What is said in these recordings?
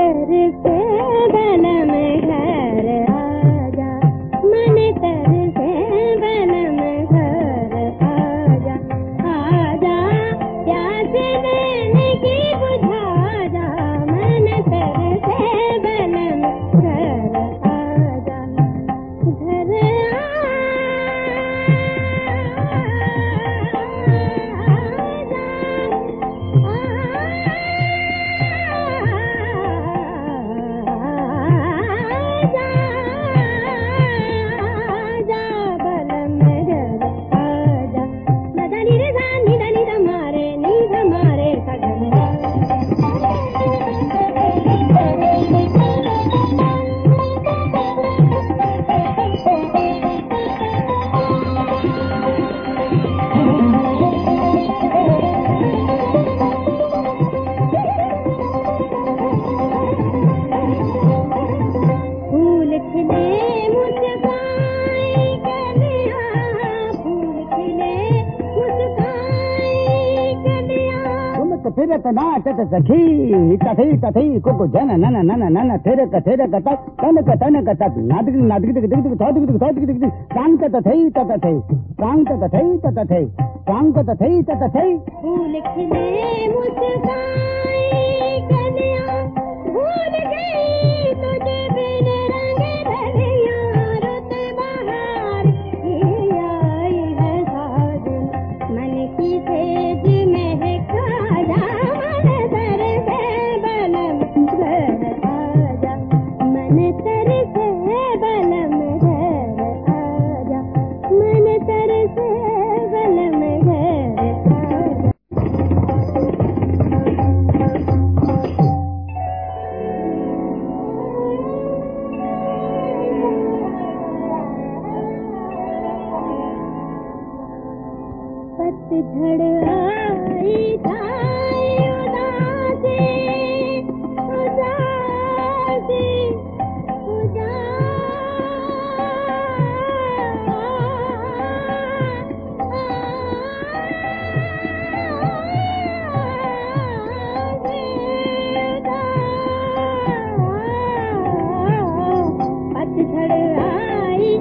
सखी तथी तथी कुकु जन none none none थेर कथेर कतक तन कतक नादक नादक दिक दिक थोड़ दिक थोड़ दिक दिक कांत तथई तथई कांत तथई तथई कांत तथई तथई फूल खिले मुस्काए कलियां भूल गई तुझे बिन रंग ढलियां रुत बहार की आई है साजन मन की तेज महका जा पतझड़ आई जाए उदासी उदासी पतझड़ आई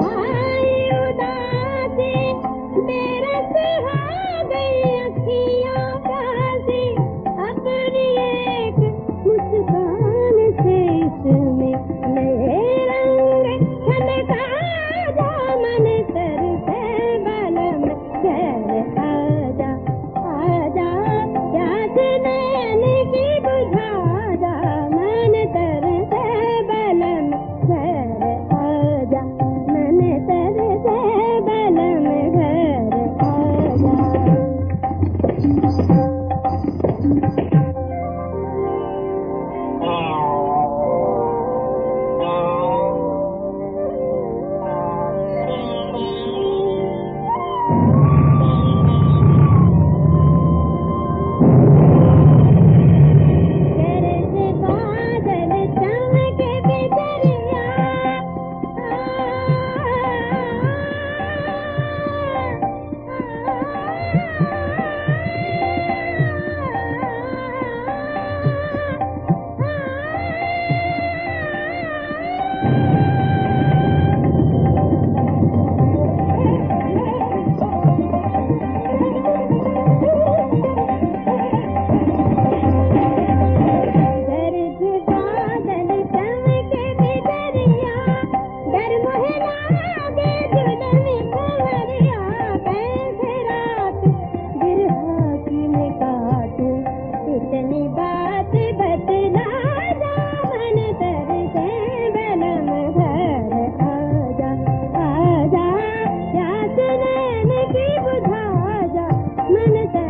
उदासी बेरस हो गई अखियां प्यासी अपनी एक मुस्कान से इसमें नए रंग छलका जा मन तर से बलम कर आजा आजा प्यास नैन की बुझा जा मन तर से बलम कर आजा मन तर से बलम घर मन